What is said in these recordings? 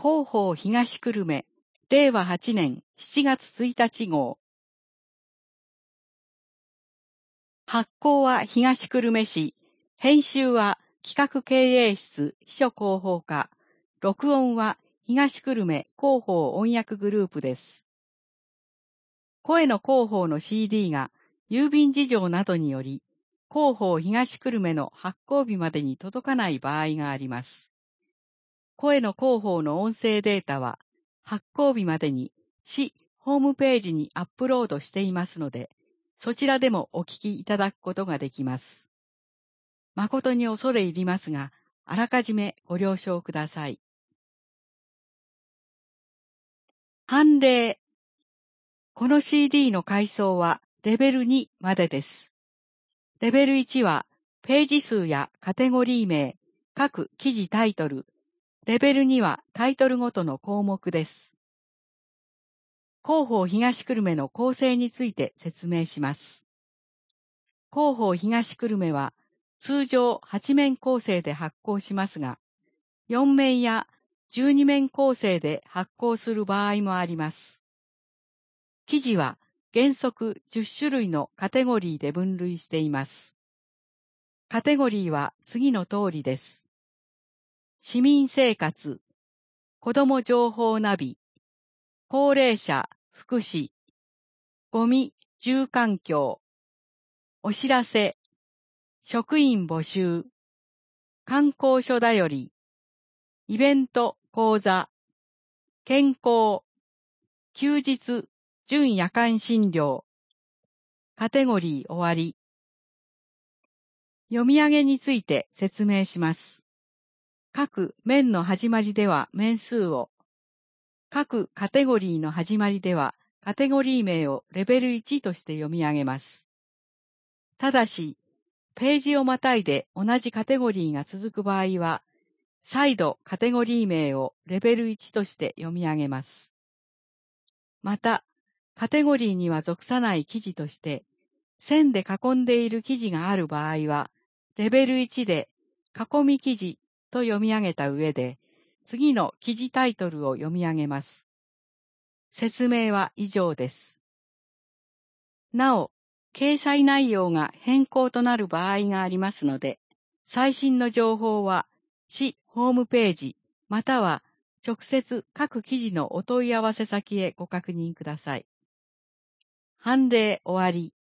広報東久留米、令和8年7月1日号。発行は東久留米市、編集は企画経営室秘書広報課、録音は東久留米広報音訳グループです。声の広報の CD が郵便事情などにより、広報東久留米の発行日までに届かない場合があります。声の広報の音声データは発行日までに市ホームページにアップロードしていますので、そちらでもお聞きいただくことができます。誠に恐れ入りますが、あらかじめご了承ください。判例。この CD の階層はレベル2までです。レベル1はページ数やカテゴリー名、各記事タイトル、レベル2はタイトルごとの項目です。広報東久留米の構成について説明します。広報東久留米は通常8面構成で発行しますが、4面や12面構成で発行する場合もあります。記事は原則10種類のカテゴリーで分類しています。カテゴリーは次の通りです。市民生活、子ども情報ナビ、高齢者、福祉、ゴミ、住環境、お知らせ、職員募集、観光所だより、イベント、講座、健康、休日、準夜間診療、カテゴリー終わり。読み上げについて説明します。各面の始まりでは面数を、各カテゴリーの始まりではカテゴリー名をレベル1として読み上げます。ただし、ページをまたいで同じカテゴリーが続く場合は、再度カテゴリー名をレベル1として読み上げます。また、カテゴリーには属さない記事として、線で囲んでいる記事がある場合は、レベル1で囲み記事と読み上げた上で、次の記事タイトルを読み上げます。説明は以上です。なお、掲載内容が変更となる場合がありますので、最新の情報は市ホームページまたは直接各記事のお問い合わせ先へご確認ください。判例終わり。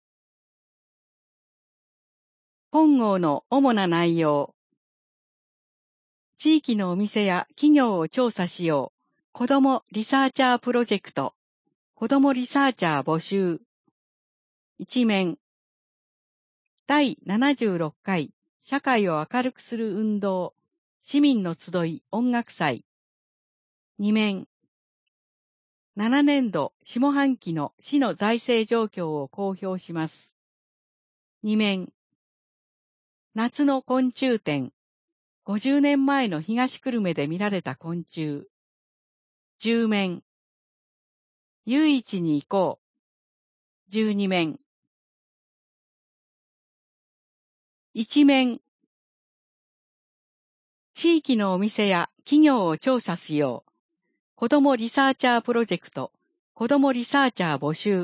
本号の主な内容。地域のお店や企業を調査しよう。子どもリサーチャープロジェクト。子どもリサーチャー募集。一面。第76回社会を明るくする運動。市民の集い音楽祭。二面。7年度下半期の市の財政状況を公表します。二面。夏の昆虫展。50年前の東久留米で見られた昆虫。10面。唯一に行こう。12面。1面。地域のお店や企業を調査しよう。子どもリサーチャープロジェクト。子どもリサーチャー募集。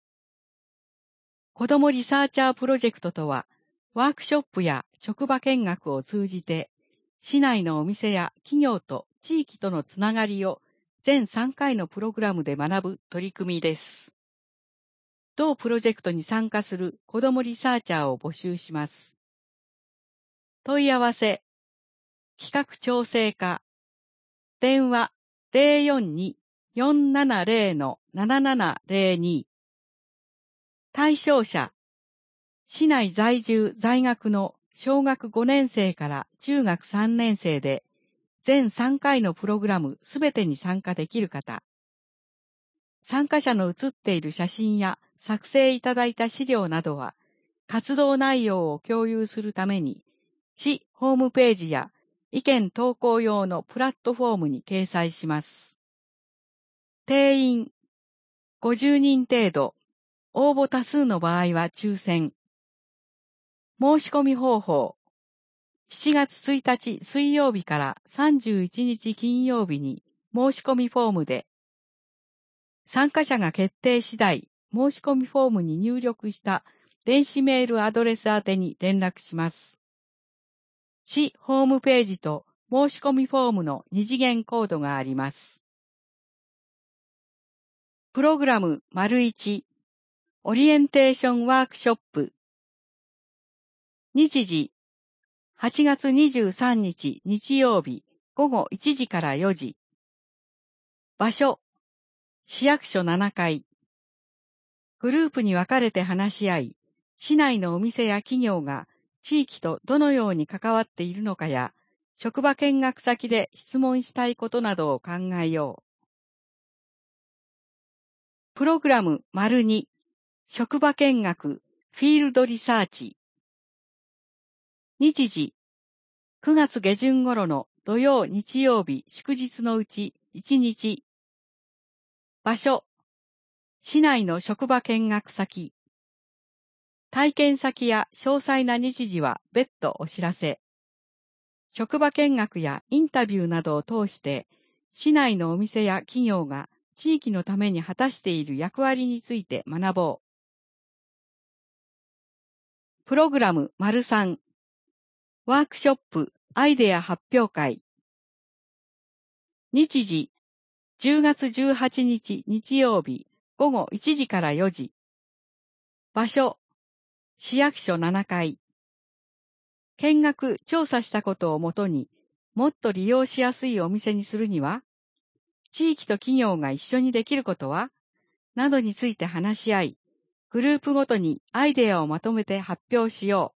子どもリサーチャープロジェクトとは、ワークショップや職場見学を通じて、市内のお店や企業と地域とのつながりを全3回のプログラムで学ぶ取り組みです。同プロジェクトに参加する子どもリサーチャーを募集します。問い合わせ、企画調整課、電話042-470-7702。対象者、市内在住在学の小学5年生から中学3年生で、全3回のプログラムすべてに参加できる方。参加者の写っている写真や作成いただいた資料などは、活動内容を共有するために、市ホームページや意見投稿用のプラットフォームに掲載します。定員50人程度、応募多数の場合は抽選。申し込み方法。 7月1日水曜日から31日金曜日に申し込みフォームで、参加者が決定次第、申し込みフォームに入力した電子メールアドレス宛てに連絡します。市ホームページと申し込みフォームの二次元コードがあります。プログラム ① オリエンテーションワークショップ。日時8月23日日曜日午後1時から4時。場所市役所7階。グループに分かれて話し合い、市内のお店や企業が地域とどのように関わっているのかや、職場見学先で質問したいことなどを考えよう。プログラム ② 職場見学フィールドリサーチ。日時9月下旬頃の土曜日曜日祝日のうち1日。場所市内の職場見学先。体験先や詳細な日時は別途お知らせ。職場見学やインタビューなどを通して、市内のお店や企業が地域のために果たしている役割について学ぼう。プログラム ③ ワークショップアイデア発表会。日時10月18日日曜日午後1時から4時。場所市役所7階。見学調査したことをもとにもっと利用しやすいお店にするには、地域と企業が一緒にできることはなどについて話し合い、グループごとにアイデアをまとめて発表しよ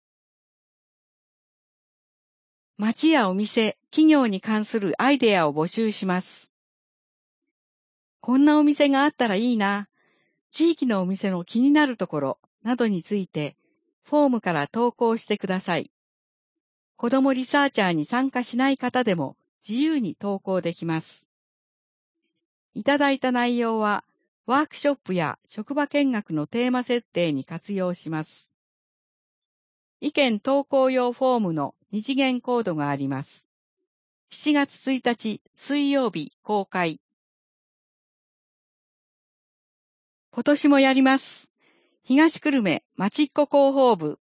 う。町やお店、企業に関するアイデアを募集します。こんなお店があったらいいな、地域のお店の気になるところなどについて、フォームから投稿してください。子どもリサーチャーに参加しない方でも自由に投稿できます。いただいた内容は、ワークショップや職場見学のテーマ設定に活用します。意見投稿用フォームの二次元コードがあります。7月1日水曜日公開。今年もやります。東久留米まちっこ広報部。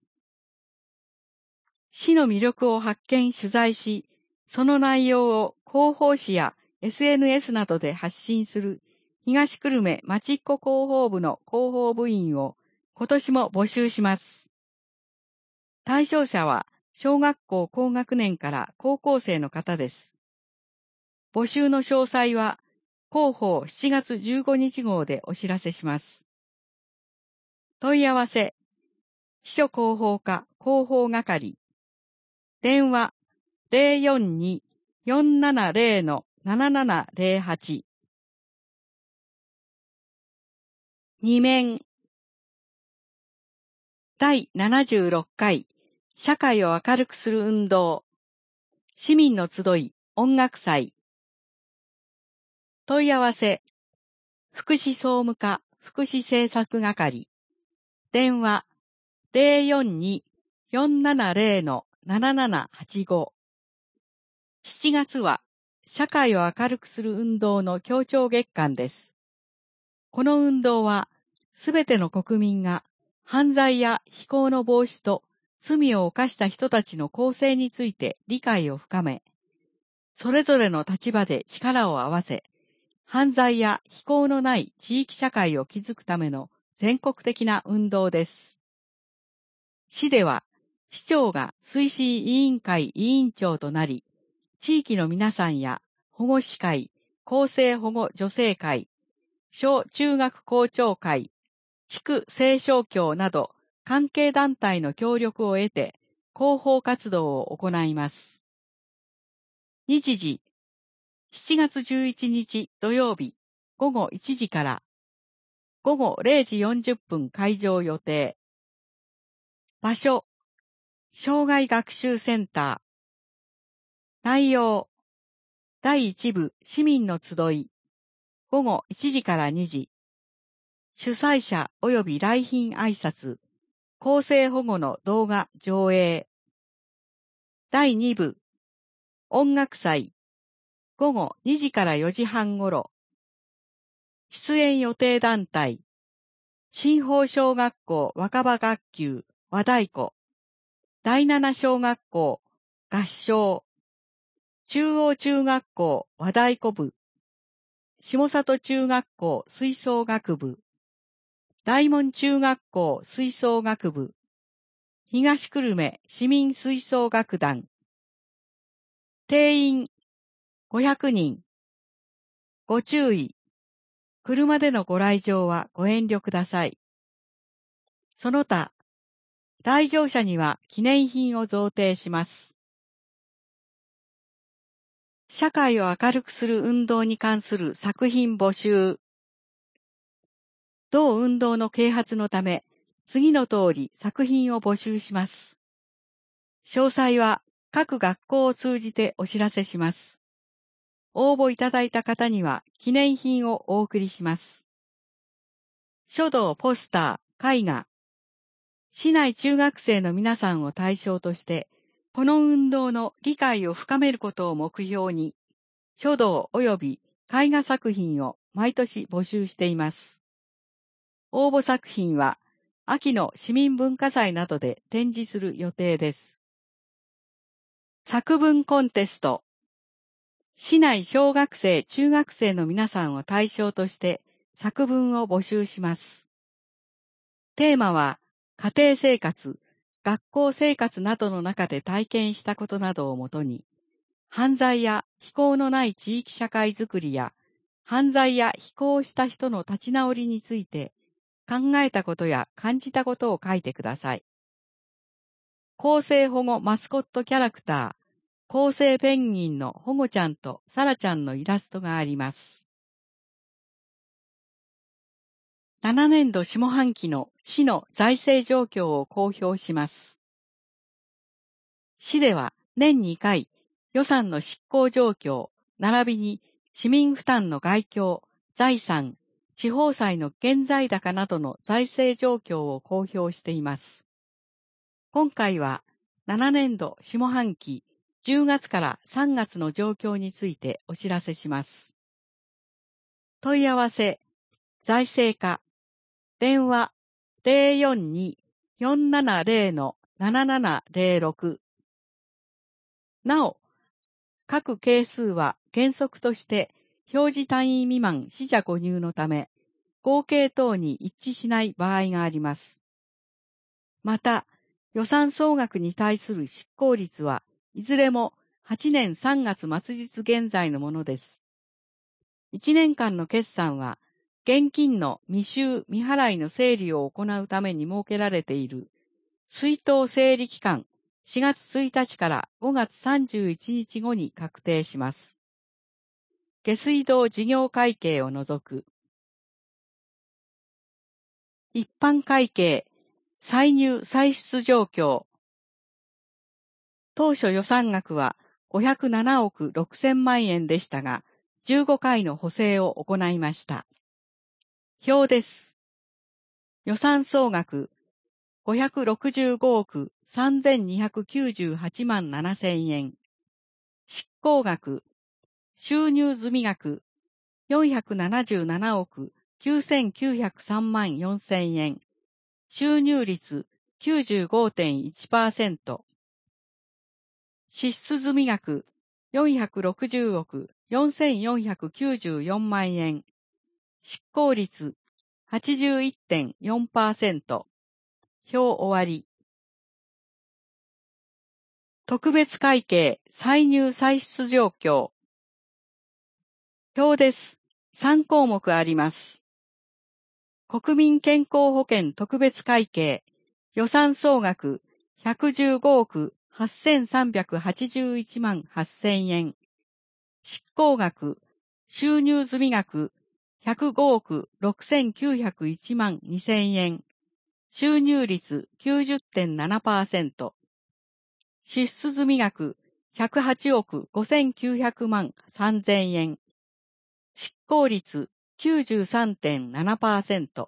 市の魅力を発見取材し、その内容を広報誌や SNS などで発信する東久留米まちっこ広報部の広報部員を今年も募集します。対象者は小学校高学年から高校生の方です。募集の詳細は広報7月15日号でお知らせします。問い合わせ、秘書広報課広報係。電話042-470-7708。2面第76回社会を明るくする運動市民の集い音楽祭。問い合わせ福祉総務課福祉政策係。電話042-470-7785。7月は社会を明るくする運動の協調月間です。この運動はすべての国民が犯罪や非行の防止と罪を犯した人たちの更生について理解を深め、それぞれの立場で力を合わせ、犯罪や非行のない地域社会を築くための全国的な運動です。市では、市長が推進委員会委員長となり、地域の皆さんや保護司会、厚生保護助成会、小中学校長会、地区青少協など関係団体の協力を得て広報活動を行います。日時、7月11日土曜日午後1時から午後0時40分開場予定。場所、障害学習センター。内容、第1部市民の集い。午後1時から2時。主催者及び来賓挨拶。厚生保護の動画上映。 第2部、音楽祭、午後2時から4時半ごろ。出演予定団体、新豊小学校若葉学級和太鼓、第七小学校合唱、中央中学校和太鼓部、下里中学校吹奏楽部、大門中学校吹奏楽部、東久留米市民吹奏楽団。定員500人。ご注意。車でのご来場はご遠慮ください。その他、来場者には記念品を贈呈します。社会を明るくする運動に関する作品募集。同運動の啓発のため、次の通り作品を募集します。詳細は各学校を通じてお知らせします。応募いただいた方には記念品をお送りします。書道、ポスター、絵画。市内中学生の皆さんを対象として、この運動の理解を深めることを目標に、書道及び絵画作品を毎年募集しています。応募作品は、秋の市民文化祭などで展示する予定です。作文コンテスト。市内小学生、中学生の皆さんを対象として作文を募集します。テーマは、家庭生活、学校生活などの中で体験したことなどをもとに、犯罪や非行のない地域社会づくりや、犯罪や非行をした人の立ち直りについて、考えたことや感じたことを書いてください。更生保護マスコットキャラクター、更生ペンギンの保護ちゃんとサラちゃんのイラストがあります。7年度下半期の市の財政状況を公表します。市では年2回予算の執行状況、並びに市民負担の概況、財産、地方債の現在高などの財政状況を公表しています。今回は7年度下半期10月から3月の状況についてお知らせします。問い合わせ、財政課、電話042-470-7706。なお、各係数は原則として表示単位未満四捨五入のため、合計等に一致しない場合があります。また、予算総額に対する執行率はいずれも8年3月末日現在のものです。1年間の決算は、現金の未収未払いの整理を行うために設けられている出納整理期間4月1日から5月31日後に確定します。下水道事業会計を除く。一般会計、歳入歳出状況。当初予算額は507億6000万円でしたが、15回の補正を行いました。表です。予算総額565億3298万7000円。執行額、収入済額477億9903万4000円。収入率 95.1%。支出済額460億4494万円。執行率 81.4%。表終わり。特別会計歳入歳出状況。表です。3項目あります。国民健康保険特別会計予算総額115億8381万8000円。執行額、収入済額105億6901万2000円。収入率 90.7%。支出済額108億5900万3000円。執行率 93.7%。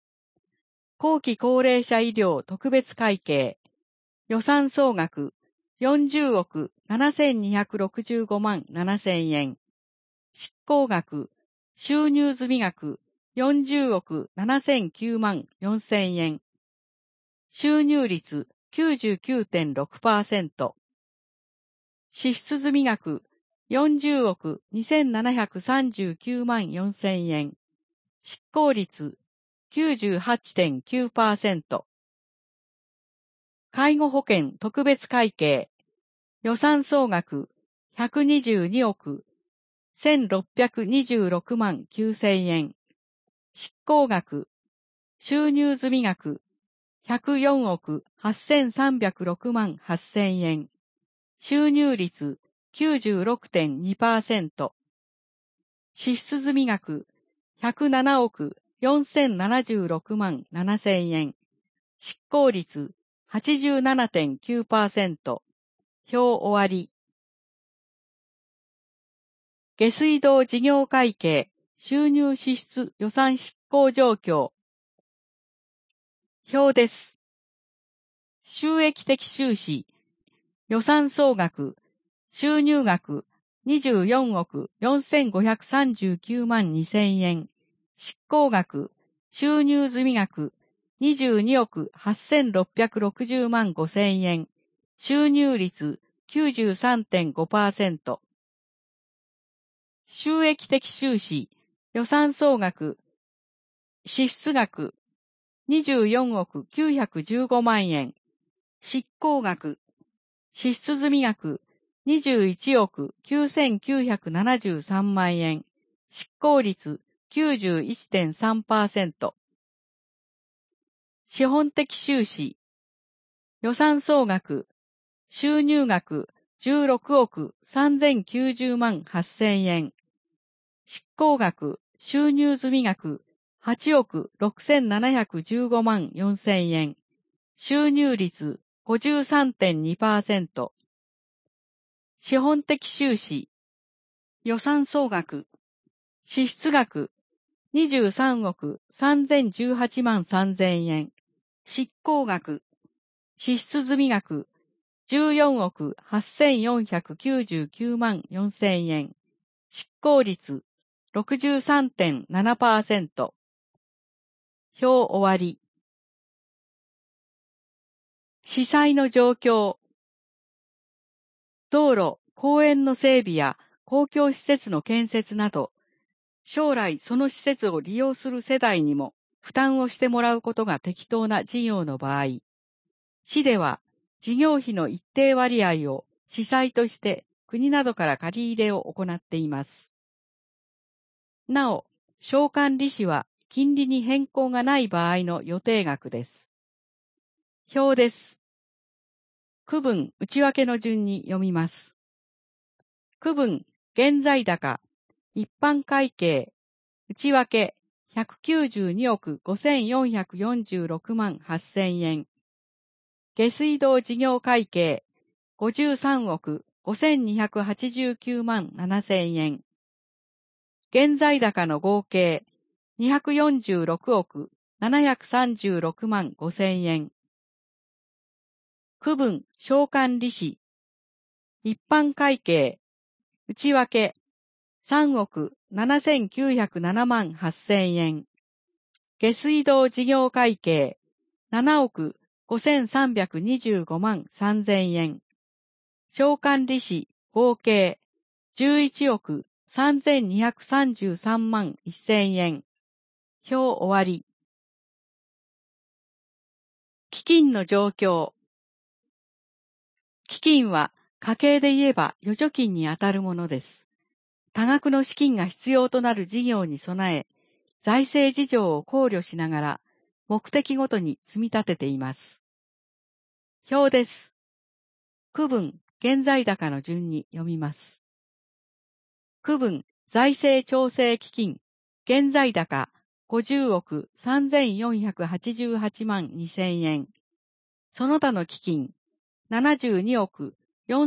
後期高齢者医療特別会計予算総額 40億7265万7000円。執行額、収入済額、40億7009万4000円。収入率 99.6%。支出済額、40億2739万4000円。執行率 98.9%。介護保険特別会計。予算総額122億1626万9000円。執行額、収入済額104億8306万8000円。収入率 96.2%。支出済額107億4076万7000円。執行率 87.9%。表終わり。下水道事業会計、収入支出予算執行状況。表です。収益的収支、予算総額、収入額24億4539万2000円。執行額、収入済額22億8660万5000円。収入率 93.5%。収益的収支、予算総額、支出額24億915万円。執行額、支出済額21億9973万円。執行率 91.3%。資本的収支、予算総額、収入額16億3090万8000円。執行額、収入済額8億6715万4000円。収入率 53.2%。資本的収支、予算総額、支出額23億3018万3000円。執行額、支出済額14億8499万4000円。執行率 63.7%。表終わり。司祭の状況。道路、公園の整備や公共施設の建設など、将来その施設を利用する世代にも負担をしてもらうことが適当な事業の場合、市では事業費の一定割合を司祭として国などから借り入れを行っています。なお、償還利子は金利に変更がない場合の予定額です。表です。区分内訳の順に読みます。区分現在高、一般会計、内訳192億5446万8000円。下水道事業会計53億5289万7000円。現在高の合計246億736万5000円。区分償還利子。一般会計。内訳。3億7907万8000円。下水道事業会計。7億5325万3000円。償還利子合計。11億3233万1000円。表終わり。基金の状況。基金は家計で言えば預貯金にあたるものです。多額の資金が必要となる事業に備え、財政事情を考慮しながら目的ごとに積み立てています。表です。区分現在高の順に読みます。区分財政調整基金現在高50億3488万2000円。その他の基金72億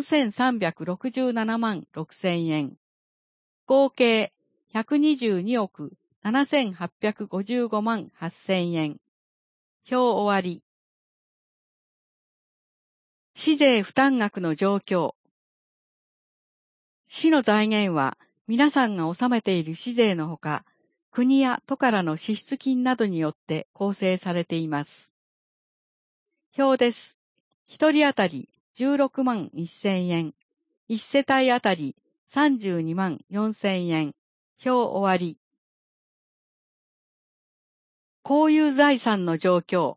4367万6000円。合計122億7855万8000円。表終わり。 市税負担額の状況。市の財源は皆さんが納めている市税のほか、国や都からの支出金などによって構成されています。表です。一人当たり16万1000円、一世帯当たり32万4000円。表終わり。公有財産の状況。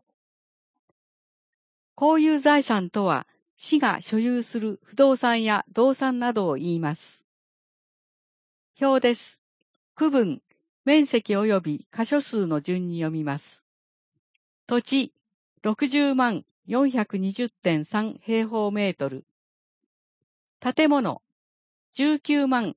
公有財産とは、市が所有する不動産や動産などを言います。表です。区分、面積及び箇所数の順に読みます。土地、60万 420.3 平方メートル。建物、19万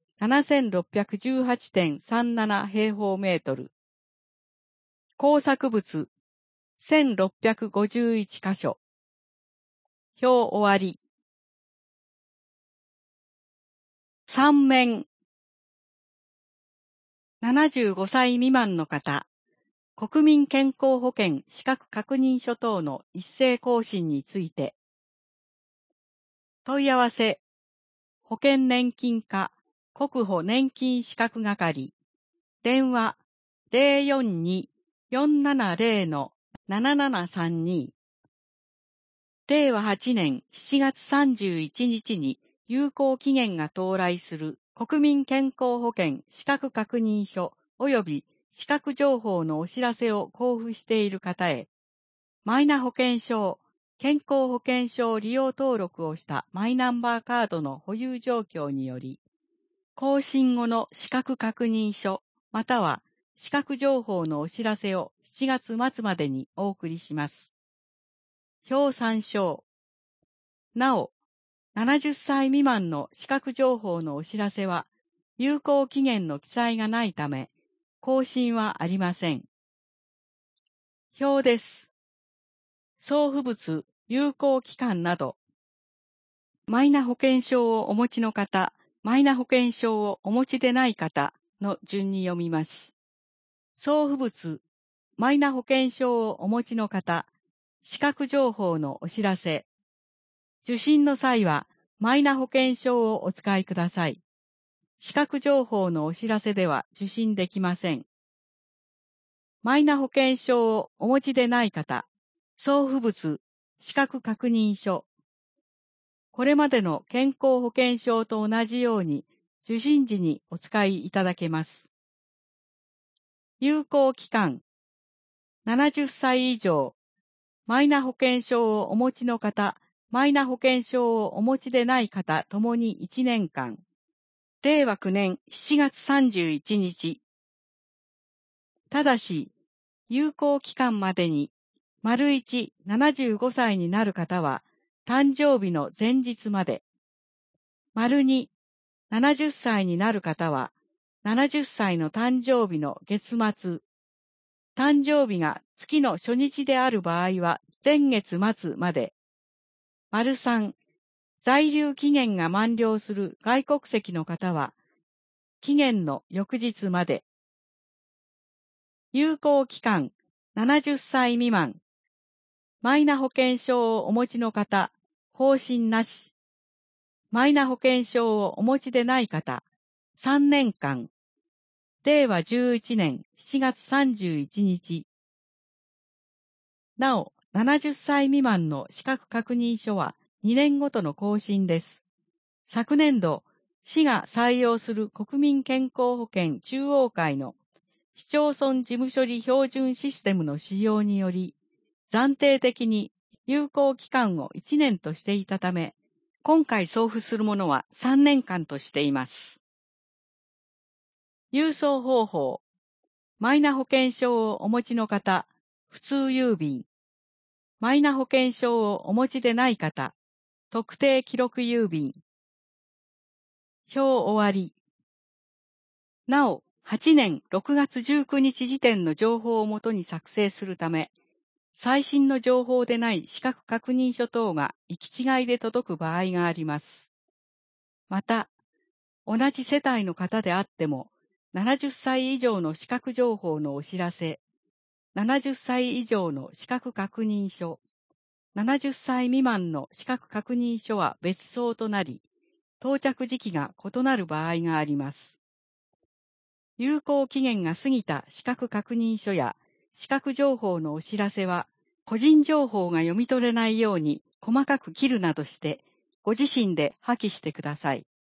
7618.37 平方メートル。工作物、1651箇所。表終わり。3面。75歳未満の方、国民健康保険資格確認書等の一斉更新について。問い合わせ、保険年金課国保年金資格係。電話、042-470-7732。令和8年7月31日に有効期限が到来する国民健康保険資格確認書及び資格情報のお知らせを交付している方へ、マイナ保険証、健康保険証利用登録をしたマイナンバーカードの保有状況により、更新後の資格確認書または資格情報のお知らせを7月末までにお送りします。表参照。なお、70歳未満の資格情報のお知らせは、有効期限の記載がないため、更新はありません。表です。送付物、有効期間など。マイナ保険証をお持ちの方、マイナ保険証をお持ちでない方の順に読みます。送付物、マイナ保険証をお持ちの方、資格情報のお知らせ。受診の際は、マイナ保険証をお使いください。資格情報のお知らせでは受診できません。マイナ保険証をお持ちでない方、送付物、資格確認書。これまでの健康保険証と同じように、受診時にお使いいただけます。有効期間。70歳以上。マイナ保険証をお持ちの方、マイナ保険証をお持ちでない方ともに1年間。令和9年7月31日。ただし、有効期間までに、丸1、75歳になる方は、誕生日の前日まで。丸2、70歳になる方は、70歳の誕生日の月末。誕生日が月の初日である場合は、前月末まで。丸3、在留期限が満了する外国籍の方は、期限の翌日まで。有効期間、70歳未満。マイナ保険証をお持ちの方、更新なし。マイナ保険証をお持ちでない方、3年間。令和11年7月31日。なお、70歳未満の資格確認書は2年ごとの更新です。昨年度、市が採用する国民健康保険中央会の市町村事務処理標準システムの使用により、暫定的に有効期間を1年としていたため、今回送付するものは3年間としています。郵送方法。マイナ保険証をお持ちの方、普通郵便。マイナ保険証をお持ちでない方、特定記録郵便。表終わり。なお、8年6月19日時点の情報をもとに作成するため、最新の情報でない資格確認書等が行き違いで届く場合があります。また、同じ世帯の方であっても、70歳以上の資格情報のお知らせ、70歳以上の資格確認書、 70歳未満の資格確認書は別送となり、到着時期が異なる場合があります。有効期限が過ぎた資格確認書や資格情報のお知らせは、個人情報が読み取れないように細かく切るなどして、ご自身で破棄してください。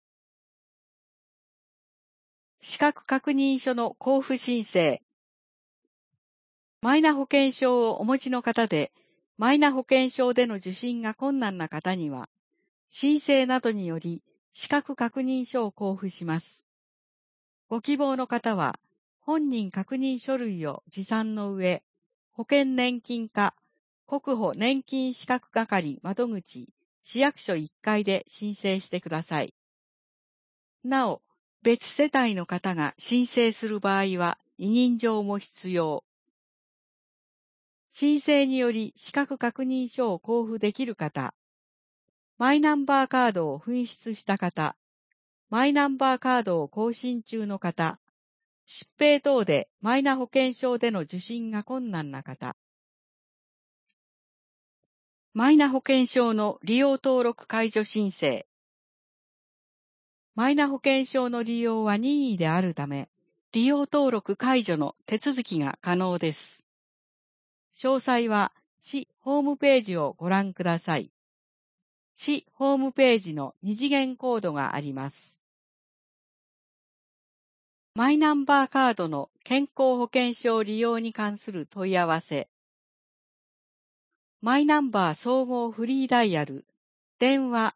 資格確認書の交付申請。マイナ保険証をお持ちの方で、マイナ保険証での受診が困難な方には、申請などにより資格確認書を交付します。ご希望の方は、本人確認書類を持参の上、保険年金課、国保年金資格係窓口、市役所1階で申請してください。なお、別世帯の方が申請する場合は、委任状も必要。申請により資格確認書を交付できる方、マイナンバーカードを紛失した方、マイナンバーカードを更新中の方、疾病等でマイナ保険証での受診が困難な方、マイナ保険証の利用登録解除申請。マイナ保険証の利用は任意であるため、利用登録解除の手続きが可能です。詳細は市ホームページをご覧ください。市ホームページの二次元コードがあります。マイナンバーカードの健康保険証利用に関する問い合わせ。マイナンバー総合フリーダイヤル、電話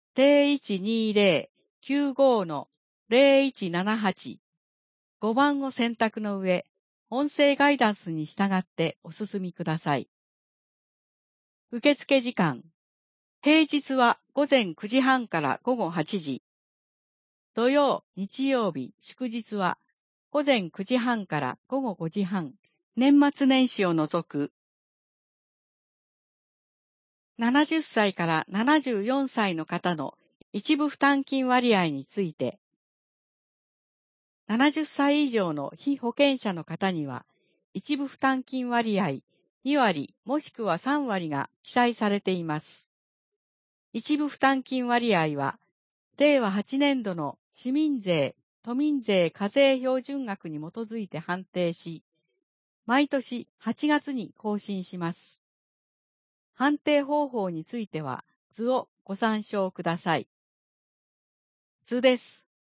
0120-95-0178、5番を選択の上、音声ガイダンスに従ってお進みください。受付時間。平日は午前9時半から午後8時。土曜、日曜日、祝日は午前9時半から午後5時半。年末年始を除く。70歳から74歳の方の一部負担金割合について、70歳以上の被保険者の方には、一部負担金割合2割もしくは3割が記載されています。一部負担金割合は、令和8年度の市民税、都民税課税標準額に基づいて判定し、毎年8月に更新します。判定方法については図をご参照ください。図です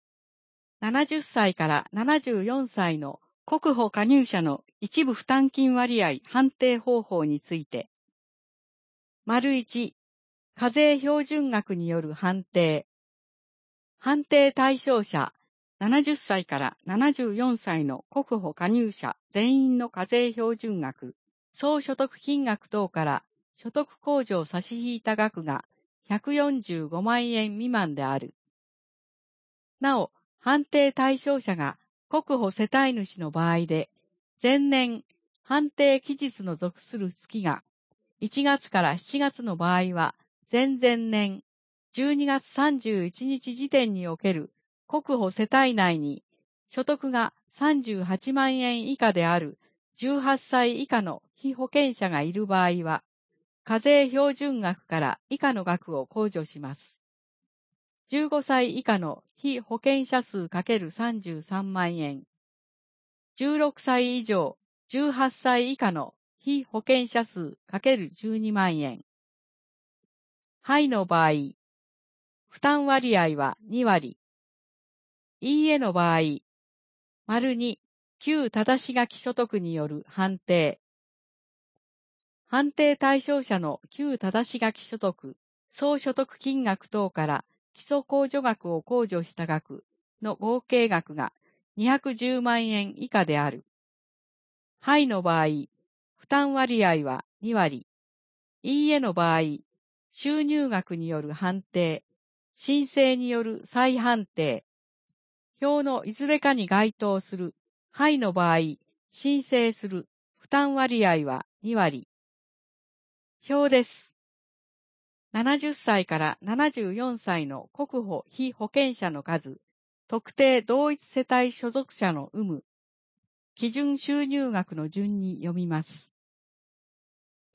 。70歳から74歳の国保加入者の一部負担金割合判定方法について。丸1、課税標準額による判定。判定対象者、70歳から74歳の国保加入者全員の課税標準額、総所得金額等から所得控除を差し引いた額が145万円未満である。なお、判定対象者が国保世帯主の場合で、前年判定期日の属する月が1月から7月の場合は、前々年12月31日時点における国保世帯内に所得が38万円以下である18歳以下の被保険者がいる場合は、課税標準額から以下の額を控除します。15歳以下の被保険者数 ×33 万円。16歳以上、18歳以下の被保険者数 ×12 万円。はいの場合、負担割合は2割。いいえの場合、丸2、旧正し書き所得による判定。判定対象者の旧正し書き所得、総所得金額等から基礎控除額を控除した額の合計額が210万円以下である。はいの場合、負担割合は2割。いいえの場合、収入額による判定、申請による再判定、表のいずれかに該当する。はいの場合、申請する。負担割合は2割。表です。70歳から74歳の国保被保険者の数、特定同一世帯所属者の有無、基準収入額の順に読みます。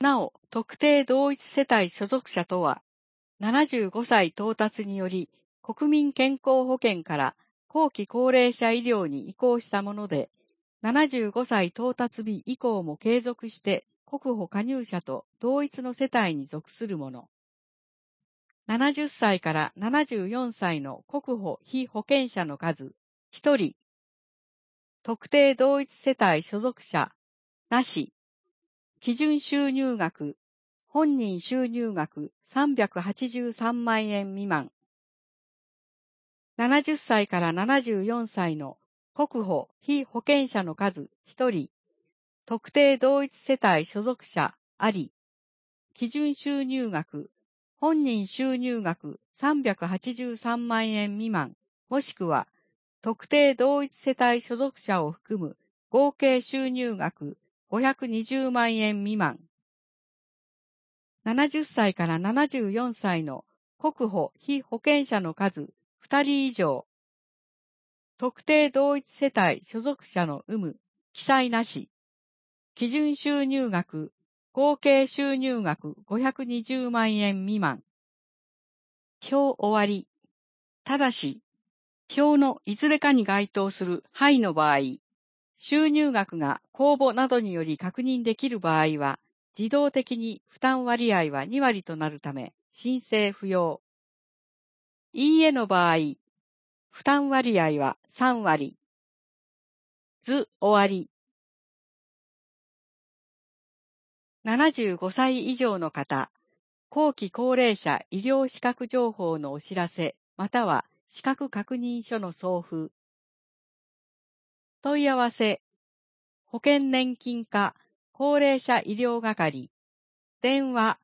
なお、特定同一世帯所属者とは、75歳到達により、国民健康保険から後期高齢者医療に移行したもので、75歳到達日以降も継続して国保加入者と同一の世帯に属するもの。70歳から74歳の国保被保険者の数、1人。特定同一世帯所属者、なし。基準収入額、本人収入額383万円未満。70歳から74歳の国保被保険者の数1人。特定同一世帯所属者あり。基準収入額、本人収入額383万円未満、もしくは特定同一世帯所属者を含む合計収入額520万円未満。70歳から74歳の国保被保険者の数2人以上。特定同一世帯所属者の有無、記載なし。基準収入額、合計収入額520万円未満。表終わり。ただし、表のいずれかに該当するはいの場合、収入額が公募などにより確認できる場合は、自動的に負担割合は2割となるため、申請不要。いいえの場合、負担割合は3割。図終わり。75歳以上の方、後期高齢者医療資格情報のお知らせ、または資格確認書の送付。問い合わせ、保険年金課高齢者医療係、電話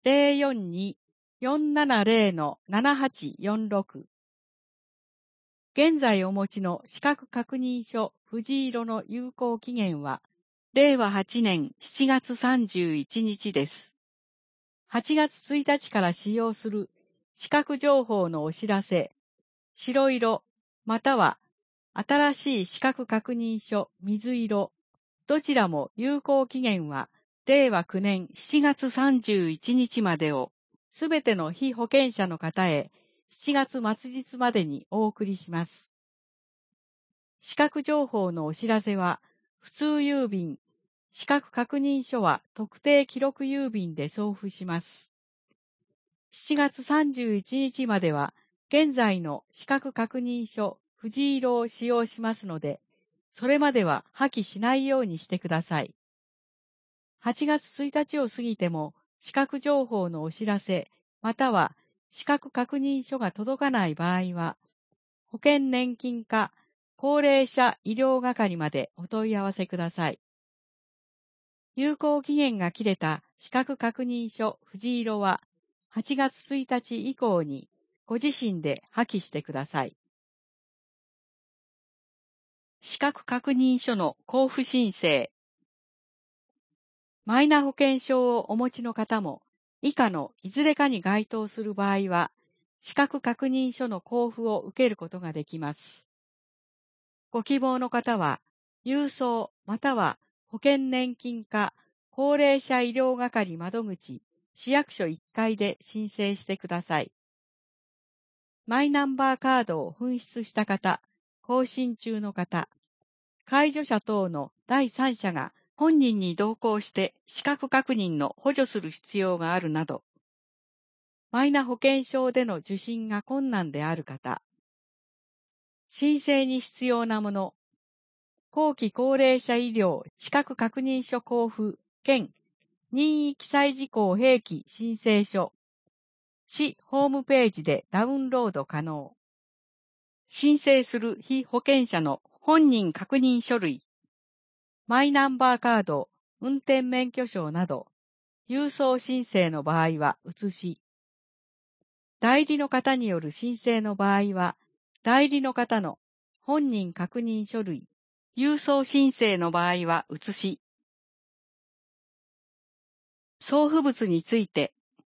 042-470-7846。現在お持ちの資格確認書藤色の有効期限は、令和8年7月31日です。8月1日から使用する資格情報のお知らせ、白色、または新しい資格確認書水色、どちらも有効期限は令和9年7月31日までを、すべての被保険者の方へ7月末日までにお送りします。資格情報のお知らせは、普通郵便、資格確認書は特定記録郵便で送付します。7月31日までは、現在の資格確認書、藤色を使用しますので、それまでは破棄しないようにしてください。8月1日を過ぎても、資格情報のお知らせ、または資格確認書が届かない場合は、保険年金課高齢者医療係までお問い合わせください。有効期限が切れた資格確認書藤色は8月1日以降にご自身で破棄してください。資格確認書の交付申請。マイナ保険証をお持ちの方も以下のいずれかに該当する場合は資格確認書の交付を受けることができます。ご希望の方は郵送または保険年金課高齢者医療係窓口市役所1階で申請してください。マイナンバーカードを紛失した方、更新中の方、介助者等の第三者が本人に同行して資格確認の補助する必要があるなど、マイナ保険証での受診が困難である方、申請に必要なもの、後期高齢者医療資格確認書交付兼任意記載事項併記申請書、市ホームページでダウンロード可能。申請する被保険者の本人確認書類、マイナンバーカード、運転免許証など、郵送申請の場合は写し、代理の方による申請の場合は、代理の方の本人確認書類、郵送申請の場合は写し、送付物について、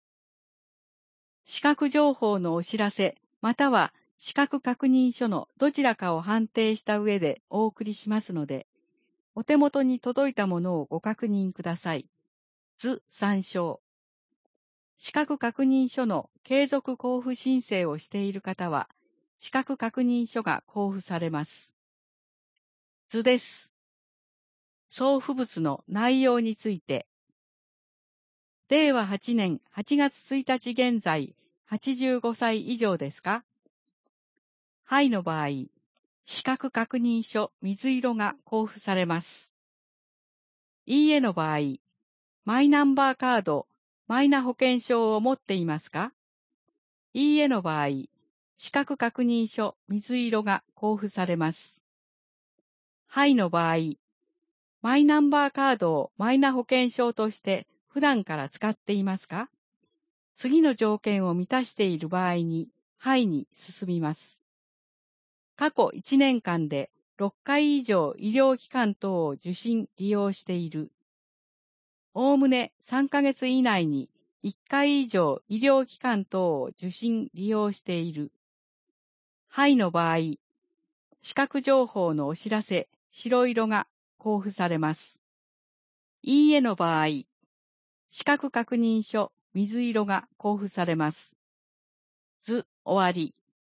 資格情報のお知らせ、または資格確認書のどちらかを判定した上でお送りしますので、お手元に届いたものをご確認ください。 図参照。資格確認書の継続交付申請をしている方は、資格確認書が交付されます。図です。送付物の内容について。令和8年8月1日現在、85歳以上ですか？はいの場合、資格確認書水色が交付されます。いいえの場合、マイナンバーカード、マイナ保険証を持っていますか？いいえの場合、資格確認書水色が交付されます。はいの場合、マイナンバーカードをマイナ保険証として普段から使っていますか？次の条件を満たしている場合に、はいに進みます。過去1年間で6回以上医療機関等を受診・利用している。おおむね3ヶ月以内に1回以上医療機関等を受診・利用している。はいの場合、資格情報のお知らせ、白色が交付されます。いいえの場合、資格確認書、水色が交付されます。図終わり。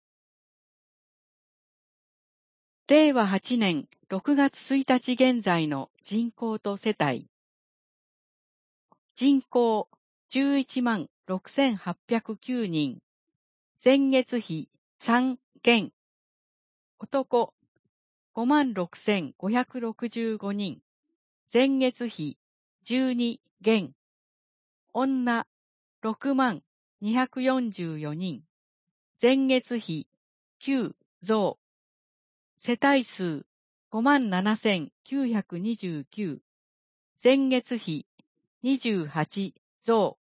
令和8年6月1日現在の人口と世帯。人口11万6809人。前月比3減。男56,565人。前月比12減。女60,244人。前月比9増。世帯数57,929。前月比28増。